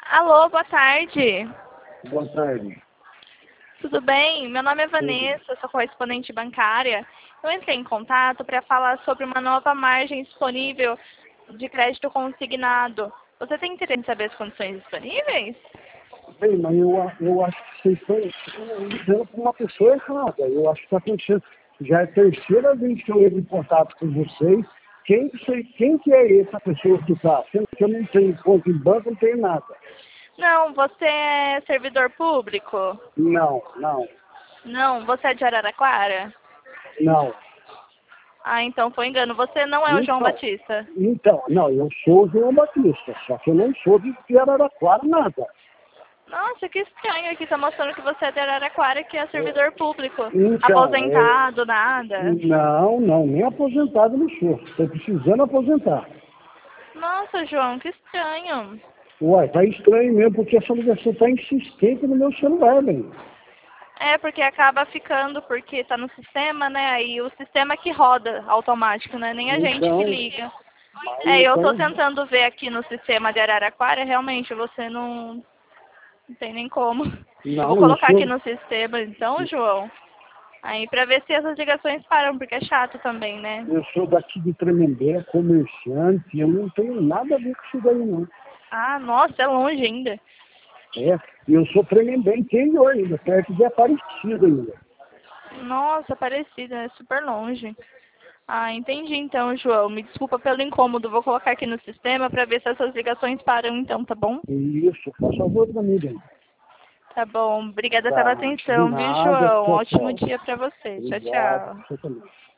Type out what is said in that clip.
Alô, boa tarde. Boa tarde. Tudo bem? Meu nome é Tudo. Vanessa, sou correspondente bancária. Eu entrei em contato para falar sobre uma nova margem disponível de crédito consignado. Você tem interesse em saber as condições disponíveis? Bem, mas eu acho que vocês estão dizendo para uma pessoa errada. Eu acho que está acontecendo. Já é a terceira vez que eu entro em contato com vocês. Quem que é essa pessoa que está? Sendo que eu não tenho conta em banco, não tenho nada. Não, você é servidor público? Não, não, Não, você é de Araraquara? não. Ah, então foi engano. Você não é o João Então, Batista? não, eu sou o João Batista, só que eu não sou de Araraquara nada. Nossa, que estranho aqui, tá mostrando que você é de Araraquara, que é servidor público. Então, Aposentado, nada. não, nem aposentado não sou. Estou precisando aposentar. Nossa, João, que estranho. Uai, tá estranho mesmo, porque essa ligação tá insistente no meu celular, velho. É, porque acaba ficando, porque tá no sistema, né? Aí o sistema que roda automático, né? Nem a gente que Então, liga. mas É, eu tô então, tentando ver aqui no sistema de Araraquara, realmente você não tem nem como. Eu vou não, colocar aqui no sistema, então, João. Aí pra ver se essas ligações param, porque é chato também, né? eu sou daqui de Tremembé, comerciante, eu não tenho nada a ver com isso daí, não. Ah, nossa, é longe ainda. É, eu sou Tremembé interior ainda, perto de Aparecida ainda. Nossa, parecida, é super longe. Ah, entendi então, João. Me desculpa pelo incômodo. Vou colocar aqui no sistema para ver se essas ligações param então, tá bom? Isso, faz favor pra mim, velho. Tá bom. Obrigada pela Tá, de atenção, viu, nada, João? tchau, Ótimo tchau. dia para você. Tchau, Obrigado, tchau. você também.